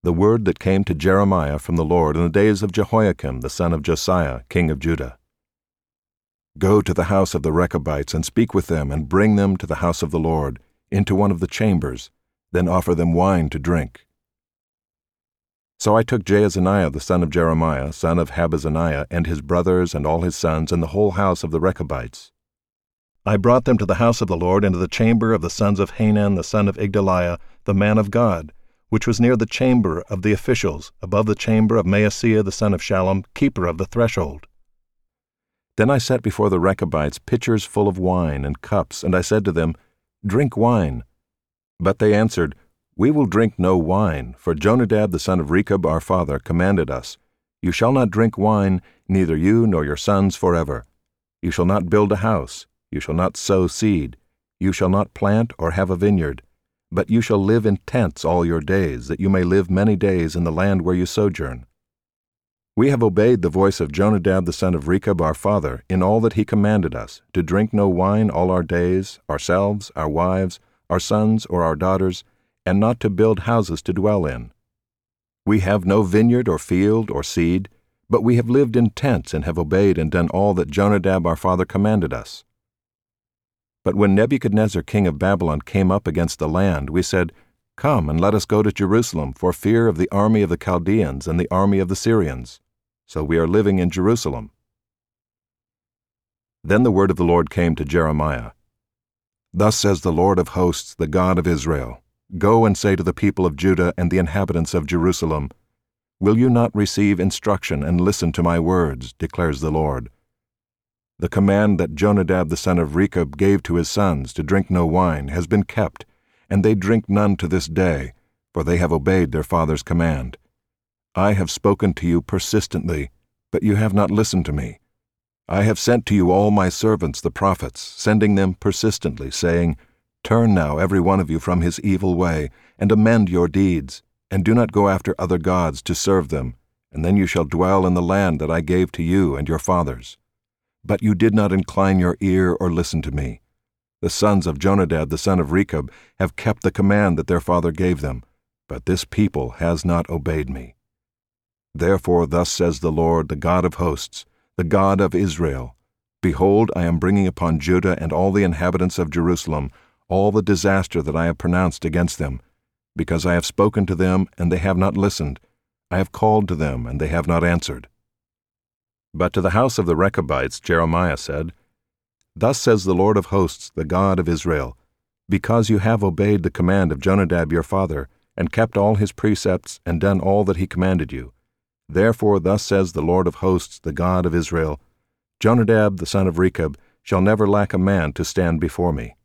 The word that came to Jeremiah from the Lord in the days of Jehoiakim the son of Josiah, king of Judah. Go to the house of the Rechabites and speak with them, and bring them to the house of the Lord, into one of the chambers, then offer them wine to drink. So I took Jaazaniah the son of Jeremiah, son of Habazziniah, and his brothers and all his sons, and the whole house of the Rechabites. I brought them to the house of the Lord into the chamber of the sons of Hanan the son of Igdaliah, the man of God, which was near the chamber of the officials, above the chamber of Maaseiah the son of Shallum, keeper of the threshold. Then I set before the Rechabites pitchers full of wine and cups, and I said to them, Drink wine. But they answered, We will drink no wine, for Jonadab the son of Rechab our father commanded us, You shall not drink wine, neither you nor your sons forever. You shall not build a house, you shall not sow seed, you shall not plant or have a vineyard, but you shall live in tents all your days, that you may live many days in the land where you sojourn. We have obeyed the voice of Jonadab the son of Rechab our father in all that he commanded us, to drink no wine all our days, ourselves, our wives, our sons, or our daughters, and not to build houses to dwell in. We have no vineyard or field or seed, but we have lived in tents and have obeyed and done all that Jonadab our father commanded us. But when Nebuchadnezzar king of Babylon came up against the land, we said, Come and let us go to Jerusalem, for fear of the army of the Chaldeans and the army of the Syrians. So we are living in Jerusalem. Then the word of the Lord came to Jeremiah. Thus says the Lord of hosts, the God of Israel, Go and say to the people of Judah and the inhabitants of Jerusalem, Will you not receive instruction and listen to my words, declares the Lord? The command that Jonadab the son of Rechab gave to his sons to drink no wine has been kept, and they drink none to this day, for they have obeyed their father's command. I have spoken to you persistently, but you have not listened to me. I have sent to you all my servants the prophets, sending them persistently, saying, Turn now every one of you from his evil way, and amend your deeds, and do not go after other gods to serve them, and then you shall dwell in the land that I gave to you and your fathers. But you did not incline your ear or listen to me. The sons of Jonadab the son of Rechab have kept the command that their father gave them, but this people has not obeyed me. Therefore thus says the Lord, the God of hosts, the God of Israel, Behold, I am bringing upon Judah and all the inhabitants of Jerusalem all the disaster that I have pronounced against them, because I have spoken to them and they have not listened. I have called to them and they have not answered. But to the house of the Rechabites Jeremiah said, Thus says the Lord of hosts, the God of Israel, Because you have obeyed the command of Jonadab your father, and kept all his precepts, and done all that he commanded you, therefore thus says the Lord of hosts, the God of Israel, Jonadab the son of Rechab shall never lack a man to stand before me.